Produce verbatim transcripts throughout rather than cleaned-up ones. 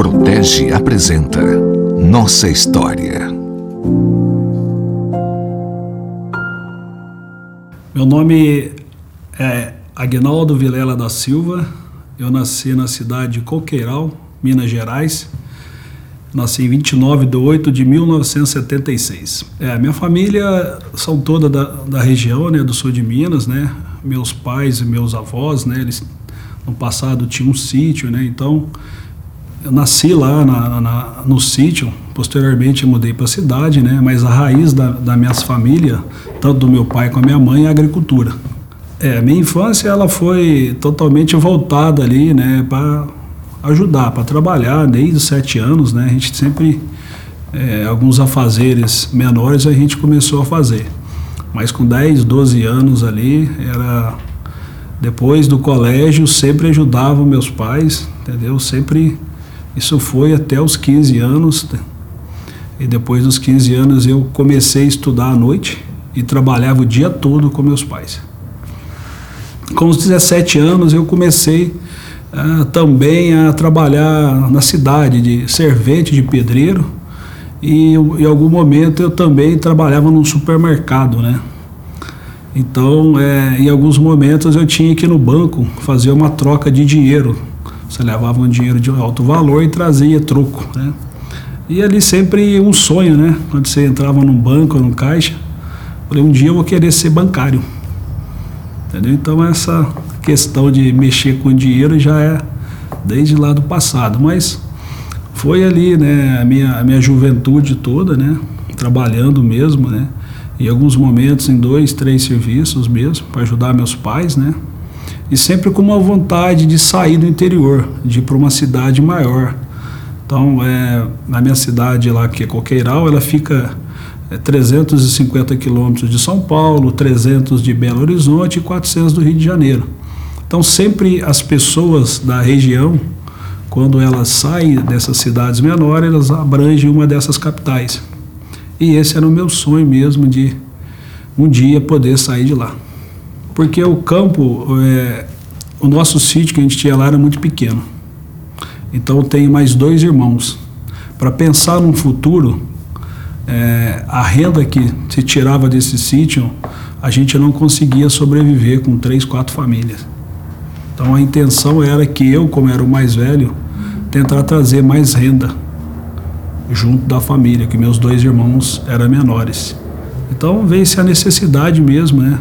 Protege apresenta Nossa História. Meu nome é Aguinaldo Vilela da Silva. Eu nasci na cidade de Coqueiral, Minas Gerais. Nasci em vinte e nove de oito de mil novecentos e setenta e seis. É, minha família são toda da, da região, né, do sul de Minas, né? Meus pais e meus avós, né, eles no passado tinham um sítio, né? Então eu nasci lá na, na, no sítio. Posteriormente eu mudei para a cidade, né? Mas a raiz da, da minha família, tanto do meu pai como a minha mãe, é a agricultura. É, minha infância ela foi totalmente voltada ali, né, para ajudar, para trabalhar desde os sete anos, né? A gente sempre, é, alguns afazeres menores a gente começou a fazer. Mas com dez, doze anos ali, era depois do colégio, sempre ajudava meus pais, entendeu? Sempre, isso foi até os quinze anos, e depois dos quinze anos eu comecei a estudar à noite e trabalhava o dia todo com meus pais. Com os dezessete anos eu comecei uh, também a trabalhar na cidade de servente de pedreiro, e em algum momento eu também trabalhava num supermercado, né? Então, é, em alguns momentos eu tinha que ir no banco fazer uma troca de dinheiro. Você levava um dinheiro de alto valor e trazia troco, né? E ali sempre um sonho, né? Quando você entrava num banco ou num caixa, eu falei, um dia eu vou querer ser bancário. Entendeu? Então essa questão de mexer com dinheiro já é desde lá do passado, mas foi ali, né, a minha, a minha juventude toda, né, trabalhando mesmo, né, em alguns momentos em dois, três serviços mesmo, para ajudar meus pais, né, e sempre com uma vontade de sair do interior, de ir para uma cidade maior. Então, é, na minha cidade lá, que é Coqueiral, ela fica é, trezentos e cinquenta quilômetros de São Paulo, trezentos de Belo Horizonte e quatrocentos do Rio de Janeiro. Então, sempre as pessoas da região, quando elas saem dessas cidades menores, elas abrangem uma dessas capitais. E esse era o meu sonho mesmo, de um dia poder sair de lá. Porque o campo, é, o nosso sítio que a gente tinha lá era muito pequeno. Então eu tenho mais dois irmãos. Para pensar num futuro, é, a renda que se tirava desse sítio, a gente não conseguia sobreviver com três, quatro famílias. Então a intenção era que eu, como era o mais velho, tentar trazer mais renda junto da família, que meus dois irmãos eram menores. Então veio-se a necessidade mesmo, né,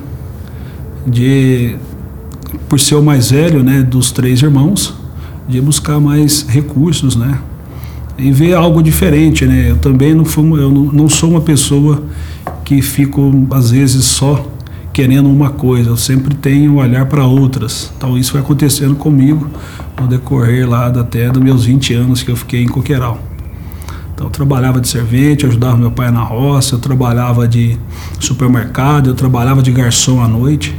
de, por ser o mais velho, né, dos três irmãos, de buscar mais recursos, né, e ver algo diferente, né. Eu também não, fui, eu não, não sou uma pessoa que fico às vezes só querendo uma coisa, eu sempre tenho um olhar para outras. Então isso foi acontecendo comigo no decorrer lá até dos meus vinte anos que eu fiquei em Coqueiral. Então eu trabalhava de servente, eu ajudava meu pai na roça, eu trabalhava de supermercado, eu trabalhava de garçom à noite.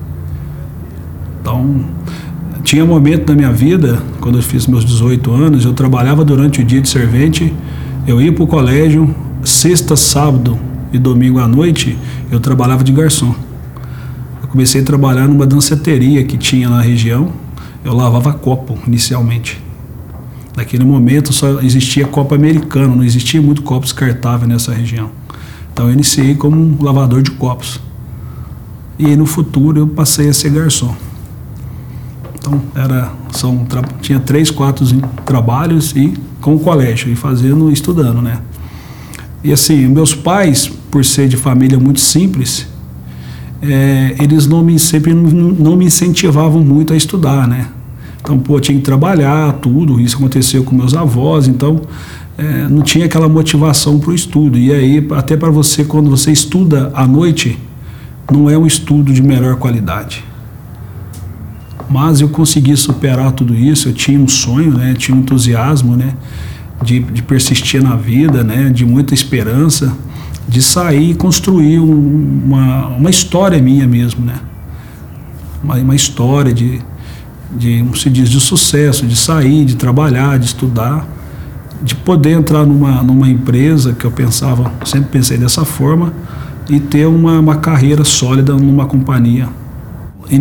Então tinha um momento na minha vida, quando eu fiz meus dezoito anos, eu trabalhava durante o dia de servente, eu ia para o colégio, sexta, sábado e domingo à noite, eu trabalhava de garçom. Eu comecei a trabalhar numa danceteria que tinha na região. Eu lavava copo inicialmente. Naquele momento só existia copo americano, não existia muito copo descartável nessa região. Então eu iniciei como um lavador de copos. E aí, no futuro eu passei a ser garçom. Então era, são, tra, tinha três, quatro trabalhos e com o colégio, e fazendo, estudando, né? E assim, meus pais, por ser de família muito simples, É, eles não me, sempre não, não me incentivavam muito a estudar, né? Então, pô, tinha que trabalhar, tudo, isso aconteceu com meus avós, então é, não tinha aquela motivação para o estudo. E aí, até para você, quando você estuda à noite, não é um estudo de melhor qualidade. Mas eu consegui superar tudo isso, eu tinha um sonho, né? Tinha um entusiasmo, né? De, de persistir na vida, né? De muita esperança, de sair e construir um, uma, uma história minha mesmo, né? Uma, uma história de, de, como se diz, de sucesso, de sair, de trabalhar, de estudar, de poder entrar numa, numa empresa que eu pensava, sempre pensei dessa forma, e ter uma, uma carreira sólida numa companhia.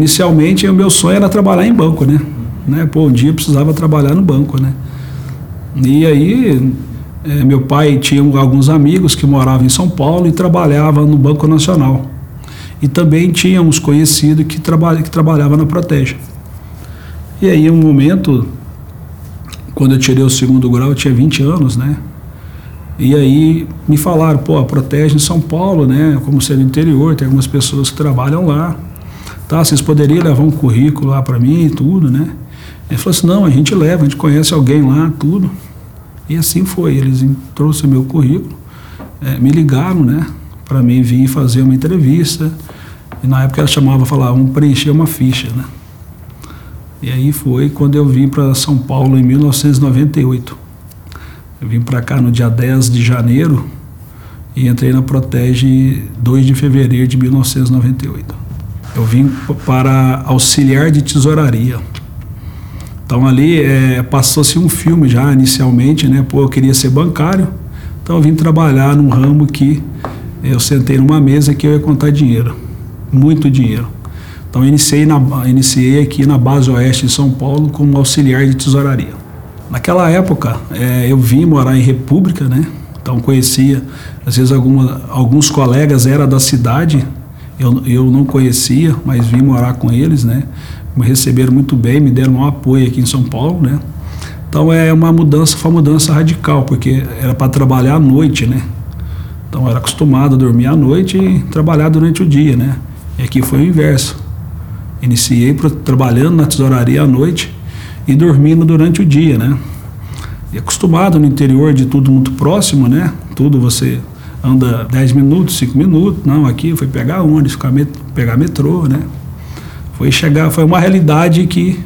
Inicialmente, o meu sonho era trabalhar em banco, né? né? Pô, um dia eu precisava trabalhar no banco, né? E aí, é, meu pai tinha alguns amigos que moravam em São Paulo e trabalhavam no Banco Nacional. E também tínhamos conhecido que, traba, que trabalhava na Protege. E aí, um momento, quando eu tirei o segundo grau, eu tinha vinte anos, né? E aí me falaram, pô, a Protege em São Paulo, né? Como ser no interior, tem algumas pessoas que trabalham lá. Tá, vocês poderiam levar um currículo lá para mim e tudo, né? Ele falou assim, não, a gente leva, a gente conhece alguém lá, tudo. E assim foi, eles trouxeram meu currículo, é, me ligaram, né? Para mim vir fazer uma entrevista. E na época ela chamava, falava, vamos preencher uma ficha, né? E aí foi quando eu vim para São Paulo em mil novecentos e noventa e oito. Eu vim para cá no dia dez de janeiro e entrei na Protege dois de fevereiro de mil novecentos e noventa e oito. Eu vim para auxiliar de tesouraria. Então ali é, passou-se um filme já inicialmente, né? Pô, eu queria ser bancário, então eu vim trabalhar num ramo que eu sentei numa mesa que eu ia contar dinheiro, muito dinheiro. Então eu iniciei, na, iniciei aqui na Base Oeste de São Paulo como auxiliar de tesouraria. Naquela época, é, eu vim morar em República, né? Então conhecia, às vezes alguma, alguns colegas eram da cidade, eu, eu não conhecia, mas vim morar com eles, né? Me receberam muito bem, me deram um apoio aqui em São Paulo, né? Então é uma mudança, foi uma mudança radical, porque era para trabalhar à noite, né? Então eu era acostumado a dormir à noite e trabalhar durante o dia, né? E aqui foi o inverso. Iniciei pra, trabalhando na tesouraria à noite e dormindo durante o dia, né? E acostumado no interior de tudo muito próximo, né? Tudo você anda dez minutos, cinco minutos. Não, aqui foi pegar ônibus, ficar met- pegar metrô, né? Foi chegar, foi uma realidade que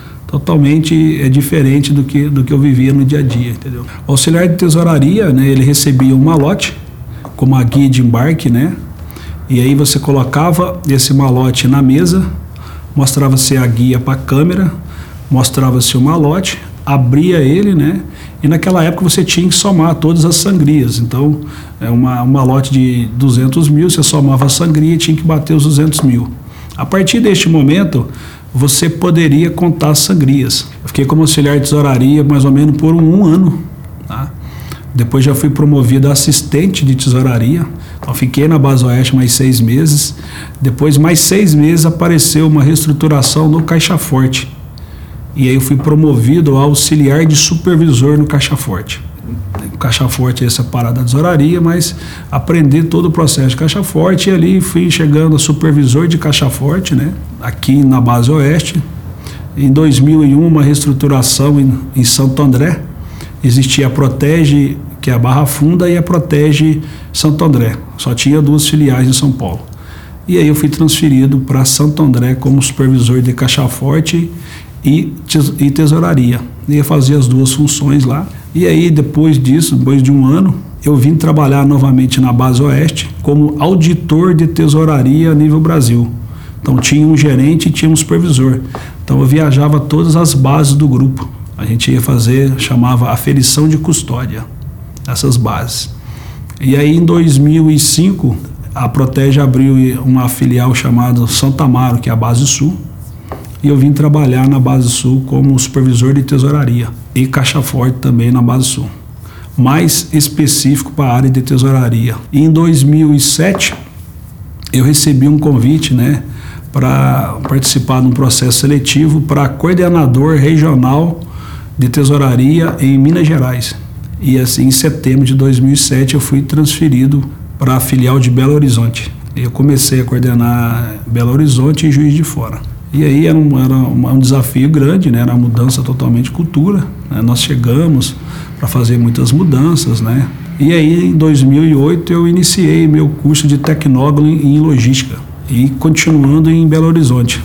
totalmente é diferente do que, do que eu vivia no dia a dia, entendeu? O auxiliar de tesouraria, né? Ele recebia um malote, como a guia de embarque, né? E aí você colocava esse malote na mesa, mostrava-se a guia para a câmera, mostrava-se o malote, abria ele, né? E naquela época você tinha que somar todas as sangrias. Então, é uma, um malote de duzentos mil, você somava a sangria e tinha que bater os duzentos mil. A partir deste momento, você poderia contar as sangrias. Eu fiquei como auxiliar de tesouraria mais ou menos por um, um ano, tá? Depois já fui promovido a assistente de tesouraria. Então fiquei na Base Oeste mais seis meses. Depois, mais seis meses, apareceu uma reestruturação no Caixa Forte. E aí eu fui promovido a auxiliar de supervisor no Caixa Forte. O Caixa Forte é separado da tesouraria, mas aprendi todo o processo de Caixa Forte. E ali fui chegando a supervisor de Caixa Forte, né? Aqui na Base Oeste. Em dois mil e um, uma reestruturação em, em Santo André. Existia a Protege, que é a Barra Funda, e a Protege Santo André. Só tinha duas filiais em São Paulo. E aí eu fui transferido para Santo André como supervisor de Caixa Forte e, e tesouraria. E eu fazia as duas funções lá. E aí, depois disso, depois de um ano, eu vim trabalhar novamente na Base Oeste como auditor de tesouraria a nível Brasil. Então tinha um gerente e tinha um supervisor. Então eu viajava todas as bases do grupo. A gente ia fazer, chamava aferição de custódia, essas bases. E aí em dois mil e cinco, a Protege abriu uma filial chamada Santa Amaro, que é a Base Sul, e eu vim trabalhar na Base Sul como supervisor de tesouraria e Caixa Forte também na Base Sul, mais específico para a área de tesouraria. E em dois mil e sete, eu recebi um convite, né, para participar de um processo seletivo para coordenador regional de tesouraria em Minas Gerais. E assim, em setembro de dois mil e sete, eu fui transferido para a filial de Belo Horizonte. Eu comecei a coordenar Belo Horizonte e Juiz de Fora. E aí era um, era um desafio grande, né? Era uma mudança totalmente de cultura, né? Nós chegamos para fazer muitas mudanças, né? E aí, em dois mil e oito, eu iniciei meu curso de tecnólogo em logística e continuando em Belo Horizonte.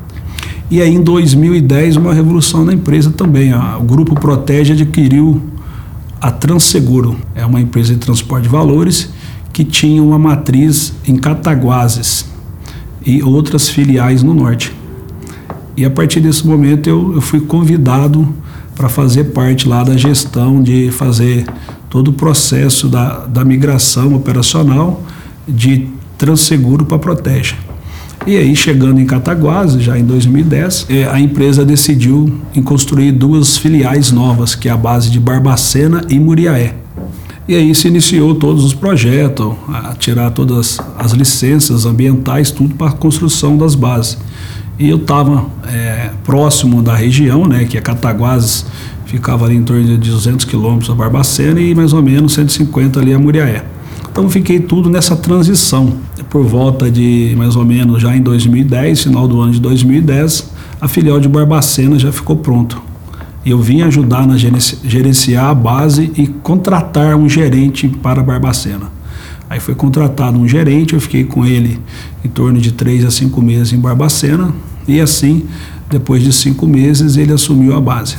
E aí, em dois mil e dez, uma revolução na empresa também. O Grupo Protege adquiriu a Transseguro. É uma empresa de transporte de valores que tinha uma matriz em Cataguases e outras filiais no norte. E a partir desse momento eu, eu fui convidado para fazer parte lá da gestão, de fazer todo o processo da, da migração operacional de Transseguro para Protege. E aí, chegando em Cataguases, já em dois mil e dez, a empresa decidiu em construir duas filiais novas, que é a base de Barbacena e Muriaé. E aí se iniciou todos os projetos, a tirar todas as licenças ambientais, tudo para a construção das bases. E eu estava é, próximo da região, né, que é Cataguases, ficava ali em torno de duzentos quilômetros a Barbacena e mais ou menos cento e cinquenta ali a Muriaé. Então fiquei tudo nessa transição. Por volta de mais ou menos já em dois mil e dez, final do ano de dois mil e dez, a filial de Barbacena já ficou pronto. Eu vim ajudar na gerenciar a base e contratar um gerente para Barbacena. Aí foi contratado um gerente, eu fiquei com ele em torno de três a cinco meses em Barbacena, e assim, depois de cinco meses, ele assumiu a base.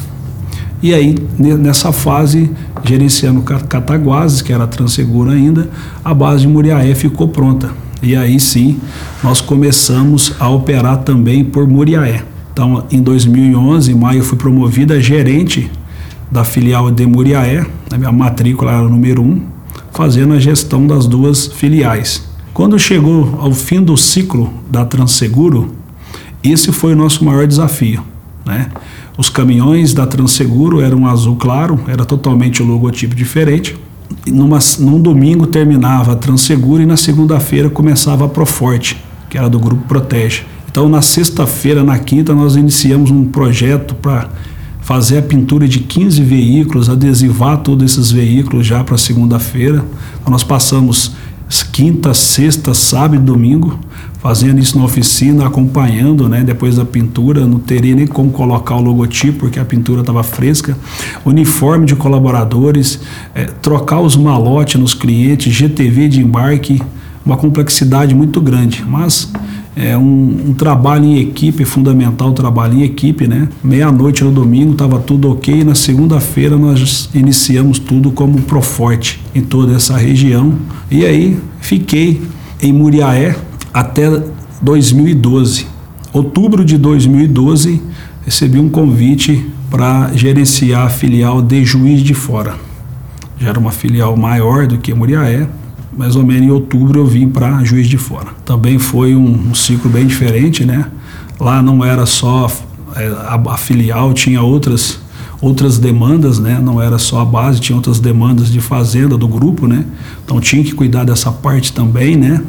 E aí, nessa fase, gerenciando Cataguases, que era Transeguro ainda, a base de Muriaé ficou pronta. E aí sim, nós começamos a operar também por Muriaé. Então, em dois mil e onze, em maio, eu fui promovida a gerente da filial de Muriaé, a minha matrícula era o número um, fazendo a gestão das duas filiais. Quando chegou ao fim do ciclo da Transeguro, esse foi o nosso maior desafio, né? Os caminhões da Transeguro eram azul claro, era totalmente o logotipo diferente. E numa, num domingo terminava a Transeguro e na segunda-feira começava a Proforte, que era do Grupo Protege. Então, na sexta-feira, na quinta, nós iniciamos um projeto para fazer a pintura de quinze veículos, adesivar todos esses veículos já para segunda-feira. Então, nós passamos quinta, sexta, sábado e domingo fazendo isso na oficina, acompanhando, né, depois da pintura. Não teria nem como colocar o logotipo, porque a pintura estava fresca. Uniforme de colaboradores, é, trocar os malotes nos clientes, G T V de embarque, uma complexidade muito grande, mas é um, um trabalho em equipe, fundamental o trabalho em equipe, né? Meia-noite no domingo estava tudo ok, e na segunda-feira nós iniciamos tudo como Proforte em toda essa região. E aí fiquei em Muriaé até dois mil e doze. Outubro de dois mil e doze, recebi um convite para gerenciar a filial de Juiz de Fora. Já era uma filial maior do que Muriaé. Mais ou menos em outubro eu vim para Juiz de Fora. Também foi um, um ciclo bem diferente, né? Lá não era só é, a, a filial, tinha outras, outras demandas, né? Não era só a base, tinha outras demandas de fazenda do grupo, né? Então tinha que cuidar dessa parte também, né?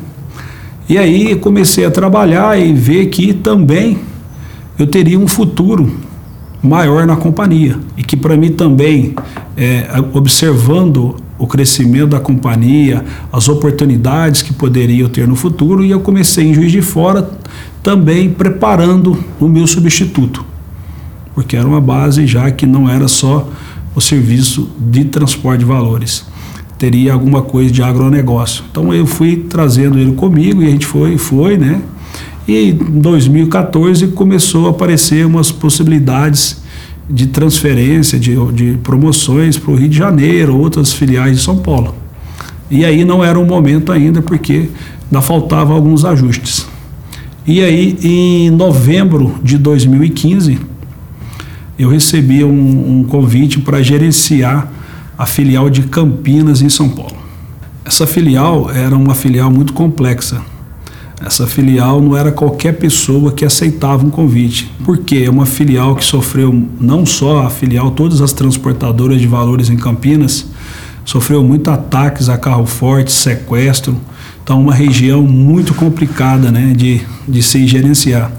E aí comecei a trabalhar e ver que também eu teria um futuro maior na companhia. E que para mim também, é, observando o crescimento da companhia, as oportunidades que poderia ter no futuro, e eu comecei em Juiz de Fora também preparando o meu substituto, porque era uma base já que não era só o serviço de transporte de valores, teria alguma coisa de agronegócio. Então eu fui trazendo ele comigo e a gente foi, foi, né? E em dois mil e quatorze começou a aparecer umas possibilidades de transferência, de, de promoções para o Rio de Janeiro, outras filiais de São Paulo. E aí não era o momento ainda, porque ainda faltavam alguns ajustes. E aí, em novembro de dois mil e quinze, eu recebi um, um convite para gerenciar a filial de Campinas, em São Paulo. Essa filial era uma filial muito complexa. Essa filial não era qualquer pessoa que aceitava um convite, porque é uma filial que sofreu, não só a filial, todas as transportadoras de valores em Campinas, sofreu muito ataques a carro forte, sequestro. Então, uma região muito complicada, né, de, de se gerenciar.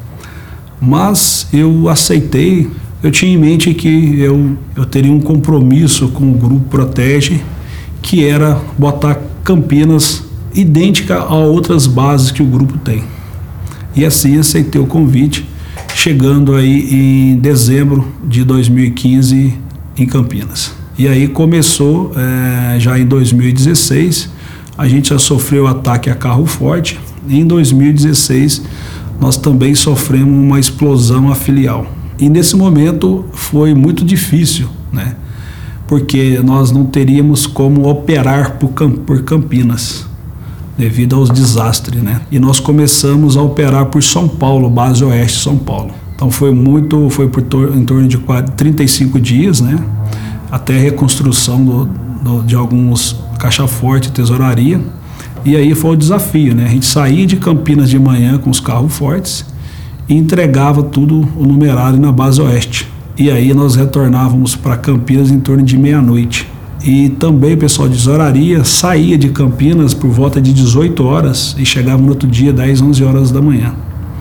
Mas eu aceitei, eu tinha em mente que eu, eu teria um compromisso com o Grupo Protege, que era botar Campinas idêntica a outras bases que o grupo tem. E assim aceitei o convite, chegando aí em dezembro de dois mil e quinze em Campinas. E aí começou, é, já em dois mil e dezesseis, a gente já sofreu ataque a carro forte, e em dois mil e dezesseis nós também sofremos uma explosão à filial. E nesse momento foi muito difícil, né? Porque nós não teríamos como operar por, por Campinas, devido aos desastres, né? E nós começamos a operar por São Paulo, base oeste São Paulo. Então foi muito, foi por tor- em torno de trinta e cinco dias, né? Até a reconstrução do, do, de alguns caixa forte e tesouraria. E aí foi o desafio, né? A gente saía de Campinas de manhã com os carros fortes e entregava tudo o numerário na base oeste. E aí nós retornávamos para Campinas em torno de meia-noite. E também o pessoal de Zoraria saía de Campinas por volta de dezoito horas e chegava no outro dia, dez, onze horas da manhã.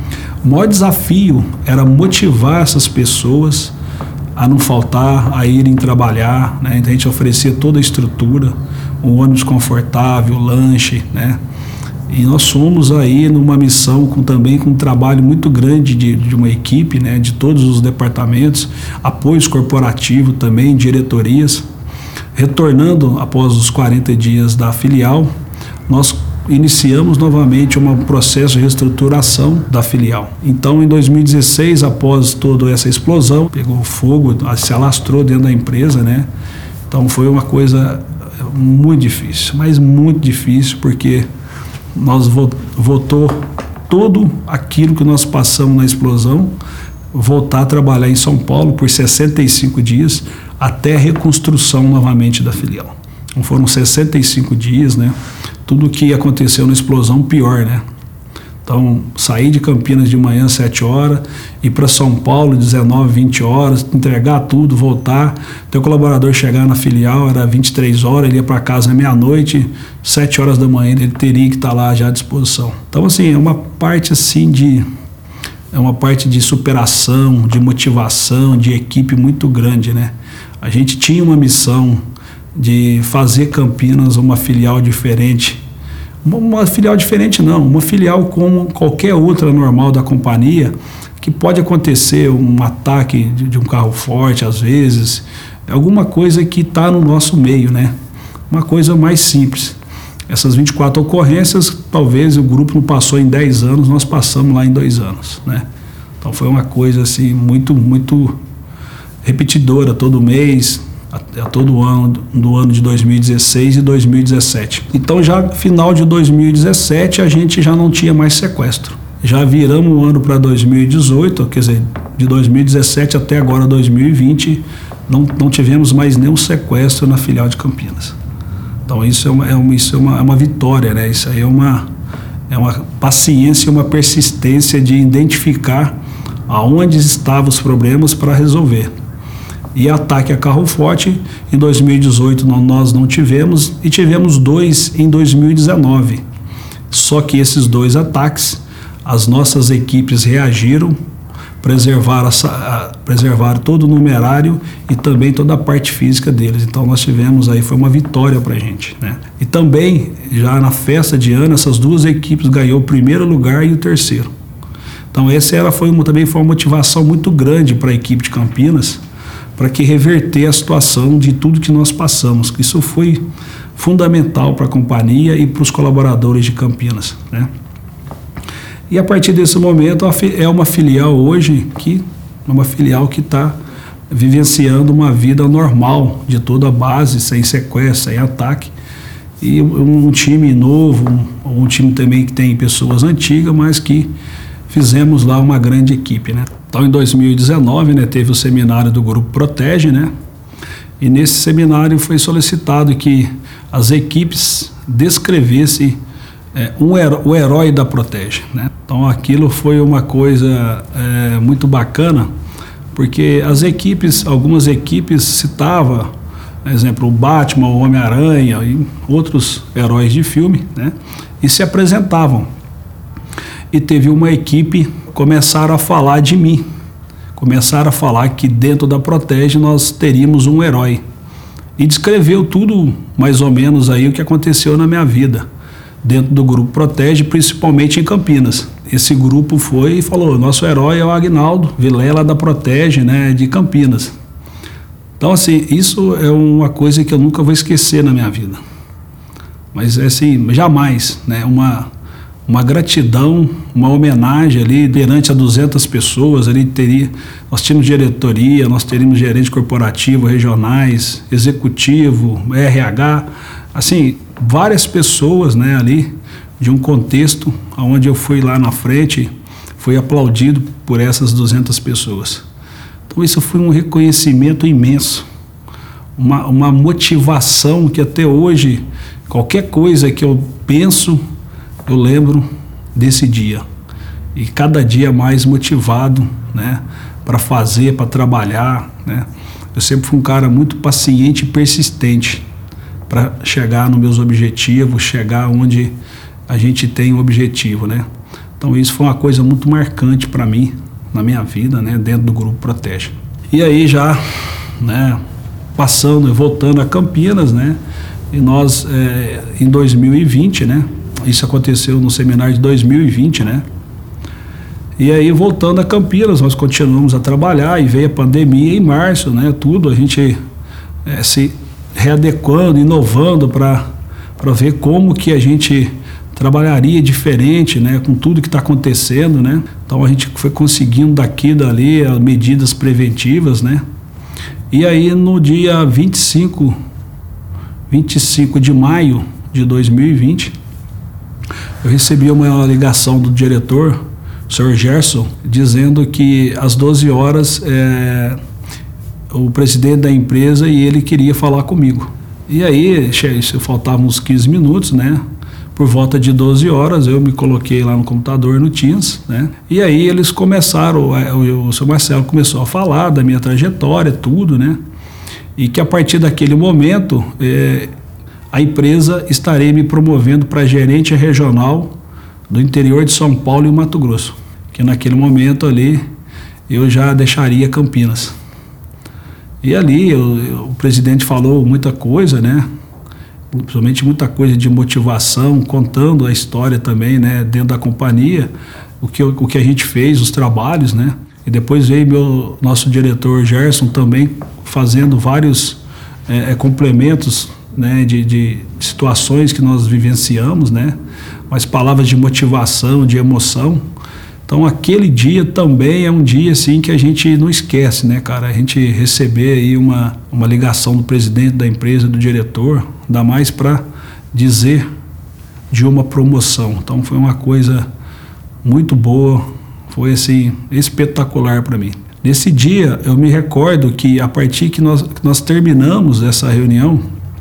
O maior desafio era motivar essas pessoas a não faltar, a irem trabalhar, né? Então a gente oferecia toda a estrutura, um ônibus confortável, lanche, né? E nós somos aí numa missão com, também com um trabalho muito grande de, de uma equipe, né? De todos os departamentos, apoios corporativos também, diretorias. Retornando após os quarenta dias da filial, nós iniciamos novamente um processo de reestruturação da filial. Então, em dois mil e dezesseis, após toda essa explosão, pegou fogo, se alastrou dentro da empresa, né? Então, foi uma coisa muito difícil, mas muito difícil, porque nós voltou tudo aquilo que nós passamos na explosão, voltar a trabalhar em São Paulo por sessenta e cinco dias, até a reconstrução novamente da filial. Então foram sessenta e cinco dias, né? Tudo que aconteceu na explosão, pior, né? Então, sair de Campinas de manhã, sete horas, ir para São Paulo, dezenove, vinte horas, entregar tudo, voltar. Teu colaborador chegar na filial, era vinte e três horas, ele ia para casa meia-noite, sete horas da manhã, ele teria que estar lá já à disposição. Então, assim, é uma parte assim de... É uma parte de superação, de motivação, de equipe muito grande, né? A gente tinha uma missão de fazer Campinas uma filial diferente. Uma, uma filial diferente não, uma filial como qualquer outra normal da companhia, que pode acontecer um ataque de, de um carro forte às vezes, alguma coisa que está no nosso meio, né? Uma coisa mais simples. Essas vinte e quatro ocorrências, talvez o grupo não passou em dez anos, nós passamos lá em dois anos, né? Então foi uma coisa assim muito, muito repetidora todo mês, a, a todo ano, do ano de dois mil e dezesseis e dois mil e dezessete. Então já final de dois mil e dezessete a gente já não tinha mais sequestro. Já viramos o ano para dois mil e dezoito, quer dizer, de dois mil e dezessete até agora dois mil e vinte, não, não tivemos mais nenhum sequestro na filial de Campinas. Então isso é uma, é uma, isso é uma, é uma vitória, né? Isso aí é uma, é uma paciência, uma persistência de identificar aonde estavam os problemas para resolver. E ataque a carro forte, em dois mil e dezoito nós não tivemos, e tivemos dois em dois mil e dezenove. Só que esses dois ataques, as nossas equipes reagiram, preservaram, a, preservaram todo o numerário e também toda a parte física deles. Então nós tivemos aí, foi uma vitória para a gente, né? E também, já na festa de ano, essas duas equipes ganhou o primeiro lugar e o terceiro. Então essa era, foi uma, também foi uma motivação muito grande para a equipe de Campinas, para que reverter a situação de tudo que nós passamos. Isso foi fundamental para a companhia e para os colaboradores de Campinas, né? E a partir desse momento é uma filial hoje que é uma filial que está vivenciando uma vida normal de toda a base, sem sequestro, sem ataque. E um time novo, um, um time também que tem pessoas antigas, mas que fizemos lá uma grande equipe, né? Então, em dois mil e dezenove, né, teve o seminário do Grupo Protege, né? E nesse seminário foi solicitado que as equipes descrevessem é, um heró- o herói da Protege, né? Então, aquilo foi uma coisa é, muito bacana, porque as equipes, algumas equipes citavam, por exemplo, o Batman, o Homem-Aranha e outros heróis de filme, né? E se apresentavam. E teve uma equipe, começaram a falar de mim, começaram a falar que dentro da Protege nós teríamos um herói. E descreveu tudo, mais ou menos, aí o que aconteceu na minha vida, dentro do Grupo Protege, principalmente em Campinas. Esse grupo foi e falou, nosso herói é o Agnaldo Vilela da Protege, né, de Campinas. Então, assim, isso é uma coisa que eu nunca vou esquecer na minha vida. Mas, assim, jamais, né, uma... uma gratidão, uma homenagem ali perante a duzentas pessoas, ali teria, nós tínhamos diretoria, nós teríamos gerente corporativo, regionais, executivo, R H, assim, várias pessoas, né, ali, de um contexto onde eu fui lá na frente, fui aplaudido por essas duzentas pessoas. Então isso foi um reconhecimento imenso, uma, uma motivação que até hoje, Qualquer coisa que eu penso, eu lembro desse dia. E cada dia mais motivado, né, para fazer, para trabalhar, né. Eu sempre fui um cara muito paciente e persistente para chegar nos meus objetivos, chegar onde a gente tem um objetivo, né. Então isso foi uma coisa muito marcante para mim, na minha vida, né, dentro do Grupo Protege. E aí já, né, passando e voltando a Campinas, né, e nós é, em dois mil e vinte, né, isso aconteceu no seminário de dois mil e vinte, né, e aí voltando a Campinas, nós continuamos a trabalhar e veio a pandemia em março, né, tudo, a gente é, se readequando, inovando para para ver como que a gente trabalharia diferente, né, com tudo que está acontecendo, né. Então a gente foi conseguindo daqui e dali as medidas preventivas, né. E aí no dia vinte e cinco de maio de dois mil e vinte, eu recebi uma ligação do diretor, o senhor Gerson, dizendo que às doze horas é, o presidente da empresa e ele queria falar comigo. E aí faltavam uns quinze minutos, né? Por volta de doze horas, eu me coloquei lá no computador, no Teams, né? E aí eles começaram, o, o seu Marcelo começou a falar da minha trajetória, tudo, né? E que a partir daquele momento, é, a empresa estaria me promovendo para gerente regional do interior de São Paulo e Mato Grosso. Que naquele momento ali, eu já deixaria Campinas. E ali, eu, eu, o presidente falou muita coisa, né? Principalmente muita coisa de motivação, contando a história também, né, dentro da companhia, o que, o que a gente fez, os trabalhos, né, e depois veio meu, nosso diretor Gerson também fazendo vários é, é, complementos, né, de, de situações que nós vivenciamos, né, mas palavras de motivação, de emoção. Então aquele dia também é um dia assim que a gente não esquece, né, cara? A gente receber aí uma, uma ligação do presidente da empresa, do diretor, ainda mais para dizer de uma promoção. Então foi uma coisa muito boa, foi assim, espetacular para mim. Nesse dia eu me recordo que a partir que nós, que nós terminamos essa reunião,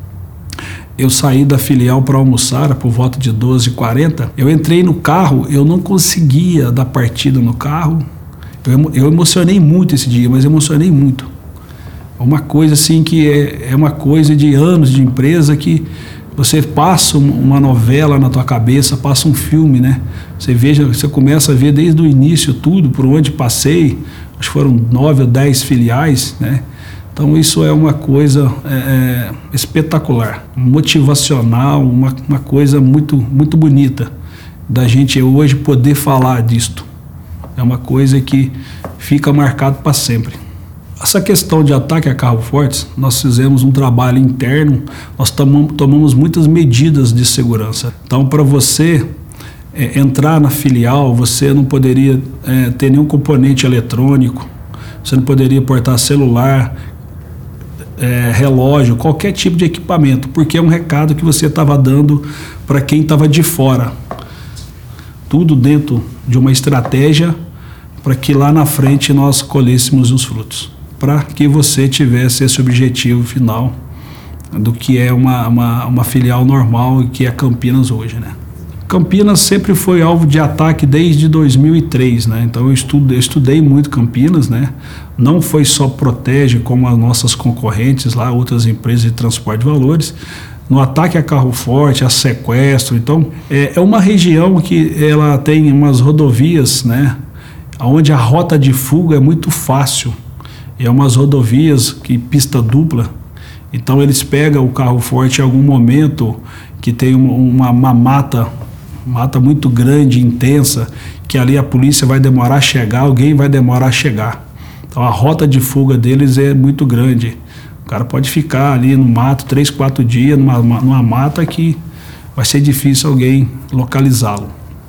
eu saí da filial para almoçar por volta de doze e quarenta. Eu entrei no carro, eu não conseguia dar partida no carro. Eu, eu emocionei muito esse dia, mas emocionei muito. Uma coisa assim que é, é uma coisa de anos de empresa que você passa uma novela na tua cabeça, passa um filme, né? Você veja, você começa a ver desde o início tudo, por onde passei. Acho que foram nove ou dez filiais, né? Então isso é uma coisa é, é, espetacular, motivacional, uma, uma coisa muito, muito bonita da gente hoje poder falar disto. É uma coisa que fica marcado para sempre. Essa questão de ataque a carros fortes, nós fizemos um trabalho interno, nós tomamos, tomamos muitas medidas de segurança. Então para você é, entrar na filial, você não poderia é, ter nenhum componente eletrônico, você não poderia portar celular, É, relógio, qualquer tipo de equipamento, porque é um recado que você estava dando para quem estava de fora. Tudo dentro de uma estratégia para que lá na frente nós colhêssemos os frutos, para que você tivesse esse objetivo final do que é uma, uma, uma filial normal, que é Campinas hoje, né? Campinas sempre foi alvo de ataque desde dois mil e três, né? Então eu estudei, eu estudei muito Campinas, né? Não foi só Protege, como as nossas concorrentes lá, outras empresas de transporte de valores, no ataque a carro forte, a sequestro. Então é, é uma região que ela tem umas rodovias, né? Onde a rota de fuga é muito fácil. É umas rodovias que pista dupla. Então eles pegam o carro forte em algum momento que tem uma, uma mata mata muito grande, intensa, que ali a polícia vai demorar a chegar, alguém vai demorar a chegar. Então a rota de fuga deles é muito grande. O cara pode ficar ali no mato três, quatro dias, numa, numa mata que vai ser difícil alguém localizá-lo.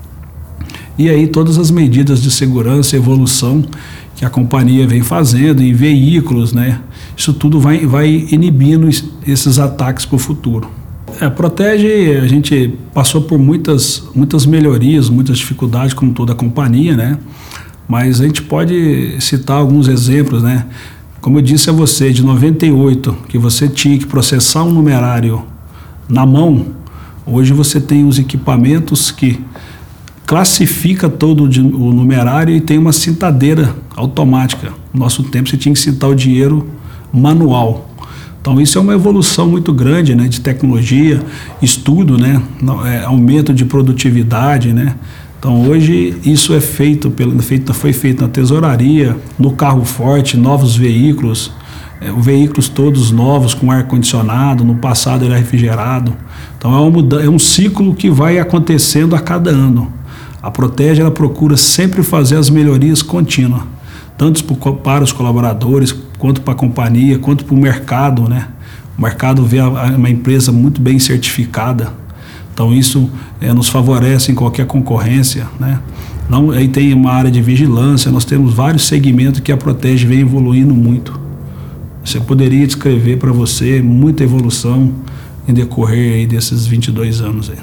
E aí todas as medidas de segurança e evolução que a companhia vem fazendo em veículos, né? Isso tudo vai, vai inibindo esses ataques para o futuro. É, Protege, a gente passou por muitas, muitas melhorias, muitas dificuldades, como toda a companhia, né? Mas a gente pode citar alguns exemplos, né? Como eu disse a você, de noventa e oito, que você tinha que processar um numerário na mão, Hoje você tem os equipamentos que classifica todo o numerário e tem uma cintadeira automática. No nosso tempo você tinha que cintar o dinheiro manual. Então isso é uma evolução muito grande, né, de tecnologia, estudo, né, é, aumento de produtividade, né. Então hoje isso é feito, pelo, feito, foi feito na tesouraria, no carro forte, novos veículos, é, veículos todos novos com ar-condicionado, no passado era refrigerado. Então é, uma mudança, é um ciclo que vai acontecendo a cada ano. A Protege, ela procura sempre fazer as melhorias contínuas, tanto para os colaboradores, quanto para a companhia, quanto para o mercado, né? O mercado vê uma empresa muito bem certificada, então isso é, nos favorece em qualquer concorrência, né? Não, aí tem uma área de vigilância, nós temos vários segmentos que a Protege vem evoluindo muito. Você poderia descrever para você muita evolução em decorrer aí desses vinte e dois anos aí.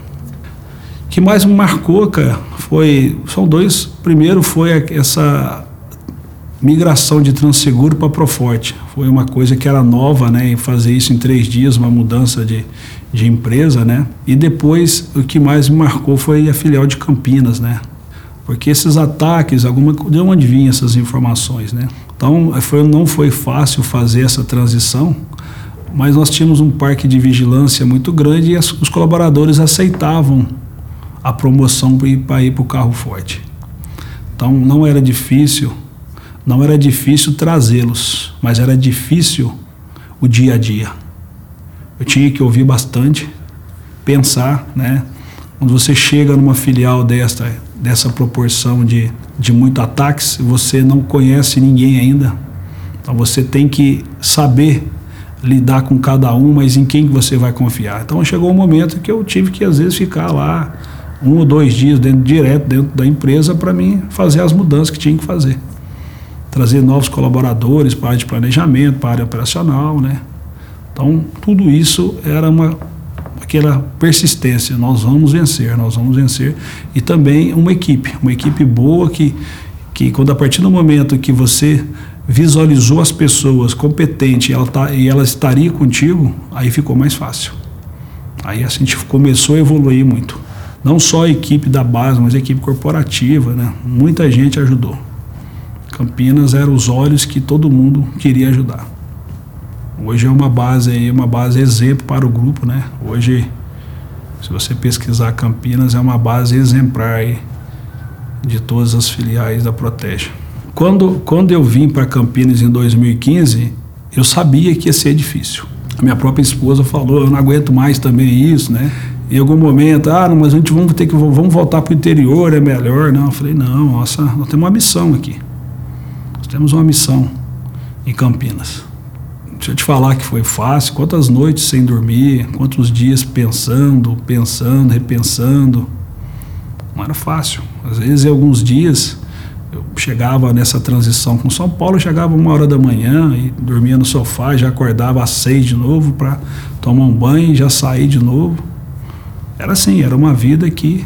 O que mais me marcou, cara, foi, são dois. Primeiro foi essa migração de Transeguro para Proforte. Foi uma coisa que era nova, né, e fazer isso em três dias, uma mudança de, de empresa, né. E depois, o que mais me marcou foi a filial de Campinas, né. Porque esses ataques, alguma, de onde vinham essas informações, né. Então, foi, não foi fácil fazer essa transição, mas nós tínhamos um parque de vigilância muito grande e as, os colaboradores aceitavam a promoção para ir para o carro forte. Então não era difícil, não era difícil trazê-los, mas era difícil o dia a dia. Eu tinha que ouvir bastante, pensar, né? Quando você chega numa filial desta, dessa proporção de, de muito ataques, você não conhece ninguém ainda. Então você tem que saber lidar com cada um, mas em quem você vai confiar. Então chegou um momento que eu tive que às vezes ficar lá um ou dois dias dentro, direto dentro da empresa para mim fazer as mudanças que tinha que fazer. Trazer novos colaboradores para a área de planejamento, para a área operacional, né? Então, tudo isso era uma, aquela persistência. Nós vamos vencer, nós vamos vencer. E também uma equipe, uma equipe boa que, que quando a partir do momento que você visualizou as pessoas competentes e ela, tá, e ela estaria contigo, aí ficou mais fácil. Aí a gente começou a evoluir muito. Não só a equipe da base, mas a equipe corporativa, né? Muita gente ajudou. Campinas eram os olhos que todo mundo queria ajudar. Hoje é uma base aí, uma base exemplo para o grupo, né? Hoje, se você pesquisar Campinas, é uma base exemplar aí de todas as filiais da Protege. Quando, quando eu vim para Campinas em dois mil e quinze, eu sabia que ia ser difícil. A minha própria esposa falou, eu não aguento mais também isso, né? Em algum momento, ah, não, mas a gente vamos ter que vamos voltar para o interior, é melhor. Não, eu falei, não, nossa, nós temos uma missão aqui. Nós temos uma missão em Campinas. Deixa eu te falar que foi fácil, quantas noites sem dormir, quantos dias pensando, pensando, repensando. Não era fácil. Às vezes, em alguns dias, eu chegava nessa transição com São Paulo, eu chegava uma hora da manhã e dormia no sofá, já acordava às seis de novo para tomar um banho e já sair de novo. Era assim, era uma vida que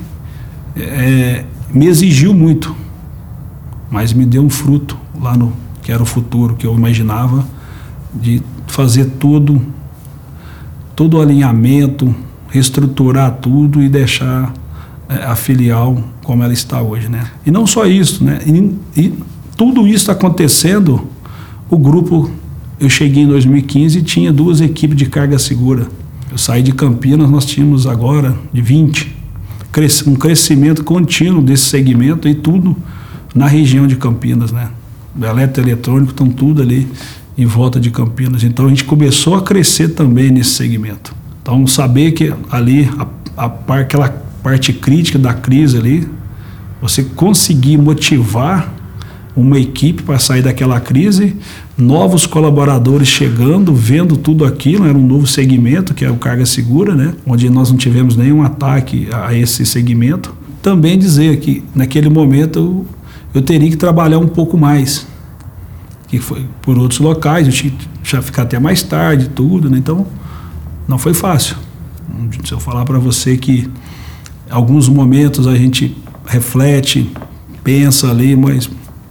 é, me exigiu muito, mas me deu um fruto lá no que era o futuro que eu imaginava, de fazer tudo, todo o alinhamento, reestruturar tudo e deixar é, a filial como ela está hoje, né? E não só isso, né? E, e tudo isso acontecendo, o grupo, eu cheguei em dois mil e quinze e tinha duas equipes de carga segura. Eu saí de Campinas, nós tínhamos agora de vinte. Um crescimento contínuo desse segmento e tudo na região de Campinas, né? O eletroeletrônico estão tudo ali em volta de Campinas. Então a gente começou a crescer também nesse segmento. Então saber que ali, a, a, aquela parte crítica da crise ali, você conseguir motivar uma equipe para sair daquela crise, novos colaboradores chegando, vendo tudo aquilo, era um novo segmento, que é o carga segura, né? Onde nós não tivemos nenhum ataque a esse segmento. Também dizer que naquele momento eu, eu teria que trabalhar um pouco mais, que foi por outros locais, eu tinha que ficar até mais tarde, tudo, né? Então não foi fácil. Se eu falar para você que em alguns momentos a gente reflete, pensa ali, mas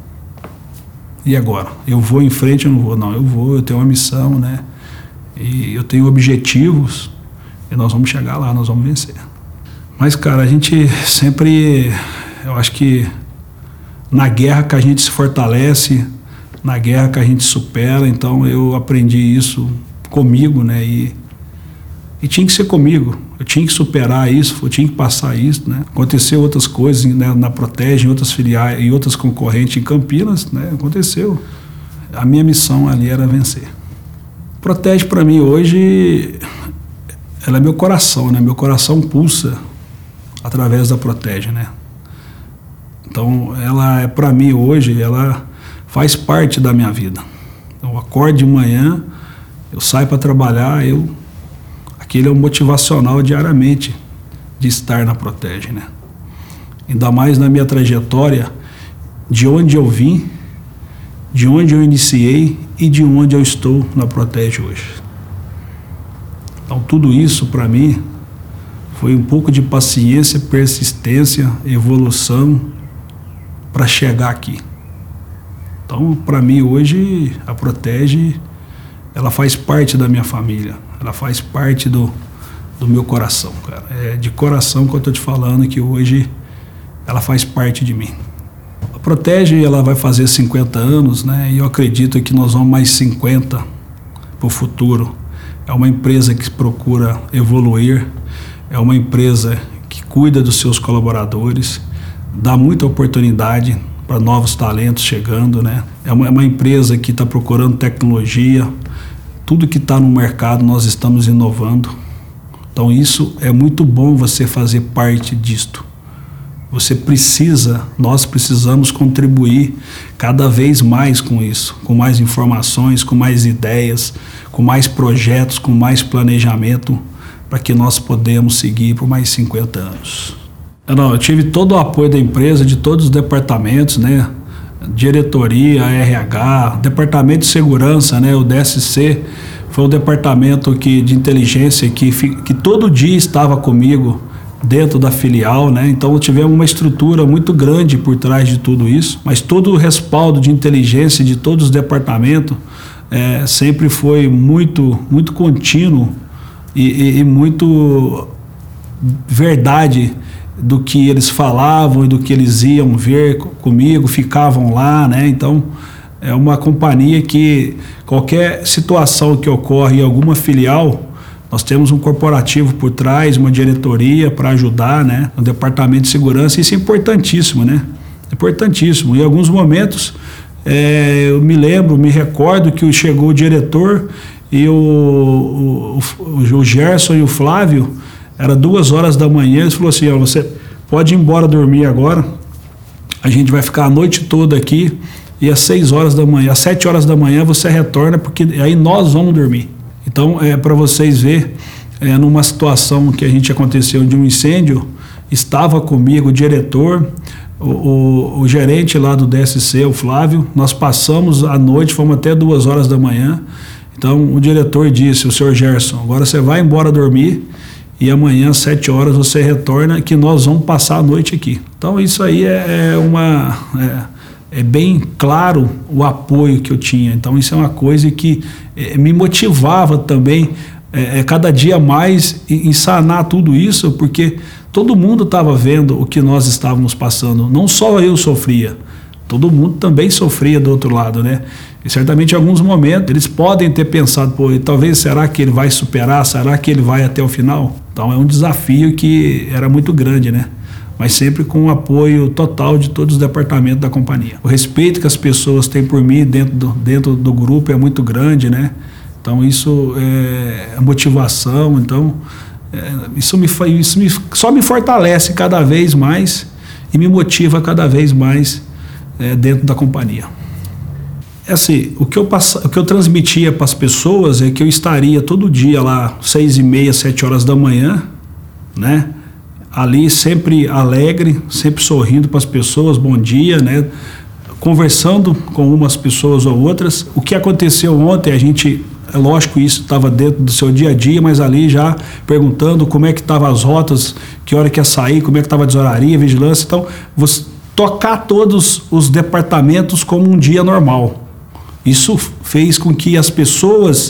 e agora? Eu vou em frente ou não vou? Não, eu vou, eu tenho uma missão, né? E eu tenho objetivos e nós vamos chegar lá, nós vamos vencer. Mas, cara, a gente sempre, eu acho que na guerra que a gente se fortalece, na guerra que a gente supera, então eu aprendi isso comigo, né? E, e tinha que ser comigo, eu tinha que superar isso, eu tinha que passar isso, né? Aconteceu outras coisas, né, na Protege, em outras filiais, em outras concorrentes em Campinas, né? Aconteceu. A minha missão ali era vencer. Protege para mim hoje, ela é meu coração, né? Meu coração pulsa através da Protege, né? Então, ela é para mim hoje, ela faz parte da minha vida. Eu acordo de manhã, eu saio para trabalhar, eu aquele é o motivacional diariamente de estar na Protege, né? Ainda mais na minha trajetória, de onde eu vim, de onde eu iniciei e de onde eu estou na Protege hoje. Então, tudo isso para mim foi um pouco de paciência, persistência, evolução para chegar aqui. Então, para mim hoje, a Protege, ela faz parte da minha família, ela faz parte do, do meu coração, cara. É de coração que eu estou te falando que hoje ela faz parte de mim. A Protege, ela vai fazer cinquenta anos, né? E eu acredito que nós vamos mais cinquenta para o futuro. É uma empresa que procura evoluir, é uma empresa que cuida dos seus colaboradores, dá muita oportunidade para novos talentos chegando, né? É uma, é uma empresa que está procurando tecnologia, tudo que está no mercado nós estamos inovando. Então isso é muito bom você fazer parte disto. Você precisa, nós precisamos contribuir cada vez mais com isso, com mais informações, com mais ideias, com mais projetos, com mais planejamento, para que nós podemos seguir por mais cinquenta anos. Não, eu tive todo o apoio da empresa, de todos os departamentos, né? Diretoria, R H, Departamento de Segurança, né? O D S C foi um departamento que, de inteligência que, que todo dia estava comigo dentro da filial, né? Então tivemos uma estrutura muito grande por trás de tudo isso, mas todo o respaldo de inteligência de todos os departamentos é, sempre foi muito, muito contínuo e, e, e muito verdade do que eles falavam e do que eles iam ver comigo, ficavam lá, né? Então, é uma companhia que qualquer situação que ocorre em alguma filial, nós temos um corporativo por trás, uma diretoria para ajudar, né? Um departamento de segurança, isso é importantíssimo, né? Importantíssimo. Em alguns momentos, é, eu me lembro, me recordo que chegou o diretor e o, o, o Gerson e o Flávio, era duas horas da manhã, eles falaram assim, ó, você pode ir embora dormir agora, a gente vai ficar a noite toda aqui e às seis horas da manhã, às sete horas da manhã você retorna, porque aí nós vamos dormir. Então, é para vocês verem, é, numa situação que a gente aconteceu de um incêndio, estava comigo o diretor, o, o, o gerente lá do D S C, o Flávio, nós passamos a noite, fomos até duas horas da manhã, então o diretor disse, o senhor Gerson, agora você vai embora dormir, e amanhã às sete horas você retorna que nós vamos passar a noite aqui. Então isso aí é, é uma... É, é bem claro o apoio que eu tinha. Então isso é uma coisa que é, me motivava também é, é, cada dia mais em, em sanar tudo isso, porque todo mundo estava vendo o que nós estávamos passando. Não só eu sofria, todo mundo também sofria do outro lado, né? E certamente em alguns momentos eles podem ter pensado, pô, talvez será que ele vai superar, será que ele vai até o final? Então é um desafio que era muito grande, né? Mas sempre com o apoio total de todos os departamentos da companhia. O respeito que as pessoas têm por mim dentro do, dentro do grupo é muito grande, né? Então isso é motivação, então é, isso, me, isso me, só me fortalece cada vez mais e me motiva cada vez mais é, dentro da companhia. É assim, o que eu, pass... o que eu transmitia para as pessoas é que eu estaria todo dia lá, seis e meia, sete horas da manhã, né? Ali sempre alegre, sempre sorrindo para as pessoas, bom dia, né? Conversando com umas pessoas ou outras. O que aconteceu ontem, a gente, é lógico, isso estava dentro do seu dia a dia, mas ali já perguntando como é que estavam as rotas, que hora que ia sair, como é que estava a desoraria, vigilância. Então, você tocar todos os departamentos como um dia normal. Isso fez com que as pessoas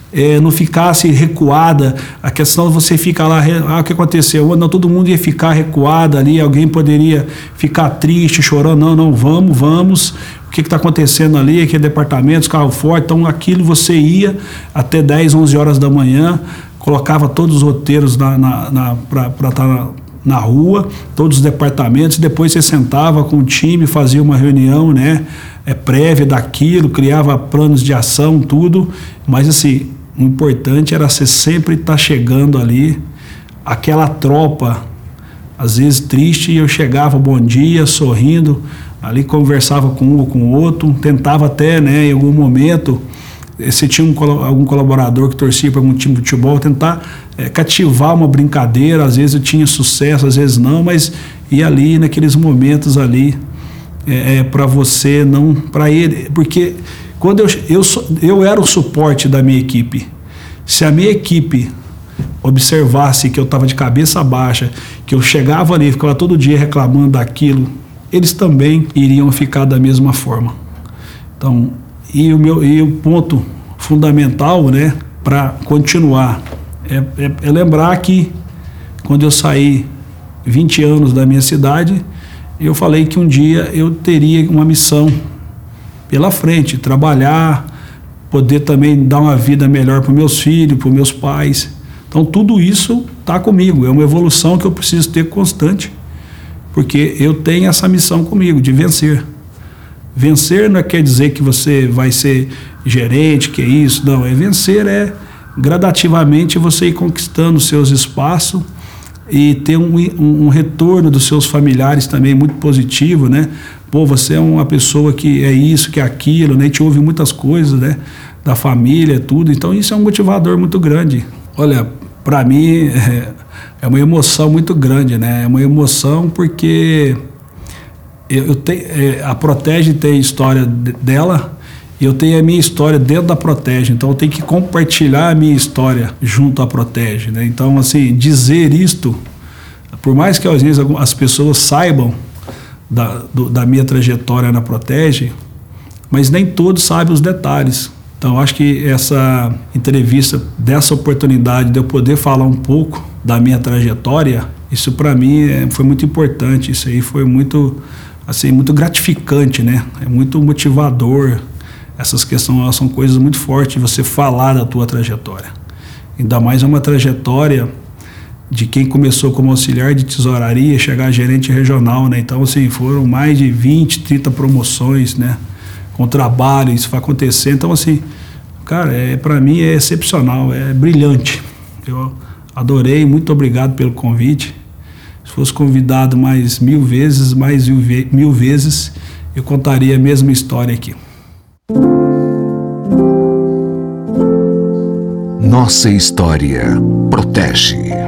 é, não ficasse recuada. A questão de você ficar lá, ah, o que aconteceu? Não, todo mundo ia ficar recuado ali, alguém poderia ficar triste, chorando. Não, não, vamos, vamos. O que está acontecendo ali? Aquele departamento, carro forte. Então, aquilo você ia até dez, onze horas da manhã, colocava todos os roteiros na, na, na, para estar na, na rua, todos os departamentos, e depois você sentava com o time, fazia uma reunião, né, é, prévia daquilo, criava planos de ação, tudo. Mas, assim, o importante era você sempre estar chegando ali, aquela tropa, às vezes triste, e eu chegava, bom dia, sorrindo, ali conversava com um ou com o outro, tentava até, né, em algum momento, se tinha um, algum colaborador que torcia para algum time de futebol, tentar é, cativar uma brincadeira. Às vezes eu tinha sucesso, às vezes não, mas ia ali naqueles momentos ali, é, é, para você não, para ele, porque quando eu, eu, eu era o suporte da minha equipe. Se a minha equipe observasse que eu estava de cabeça baixa, que eu chegava ali, ficava todo dia reclamando daquilo, eles também iriam ficar da mesma forma. Então, e o, meu, e o ponto fundamental, né, para continuar é, é, é lembrar que quando eu saí vinte anos da minha cidade, eu falei que um dia eu teria uma missão pela frente, trabalhar, poder também dar uma vida melhor para meus filhos, para meus pais. Então tudo isso está comigo, é uma evolução que eu preciso ter constante, porque eu tenho essa missão comigo, de vencer. Vencer não quer dizer que você vai ser gerente, que é isso, não. É vencer, é gradativamente você ir conquistando seus espaços e ter um, um, um retorno dos seus familiares também muito positivo, né? Pô, você é uma pessoa que é isso, que é aquilo, né? A gente ouve muitas coisas, né? Da família, tudo. Então isso é um motivador muito grande. Olha, para mim é, é uma emoção muito grande, né? É uma emoção porque eu, eu tenho, é, a Protege tem a história de, dela, e eu tenho a minha história dentro da Protege. Então eu tenho que compartilhar a minha história junto à Protege, né? Então, assim, dizer isto, por mais que às vezes as pessoas saibam da, do, da minha trajetória na Protege, mas nem todos sabem os detalhes. Então, acho que essa entrevista, dessa oportunidade de eu poder falar um pouco da minha trajetória, isso para mim é, foi muito importante. Isso aí foi muito, assim, muito gratificante, né? É muito motivador. Essas questões são coisas muito fortes, você falar da tua trajetória. Ainda mais é uma trajetória de quem começou como auxiliar de tesouraria, chegar a gerente regional, né? Então, assim, foram mais de vinte, trinta promoções, né? Com trabalho, isso vai acontecer. Então, assim, cara, é, para mim é excepcional, é brilhante. Eu adorei, muito obrigado pelo convite. Se fosse convidado mais mil vezes, mais mil, mil vezes, eu contaria a mesma história aqui. Nossa História Protege.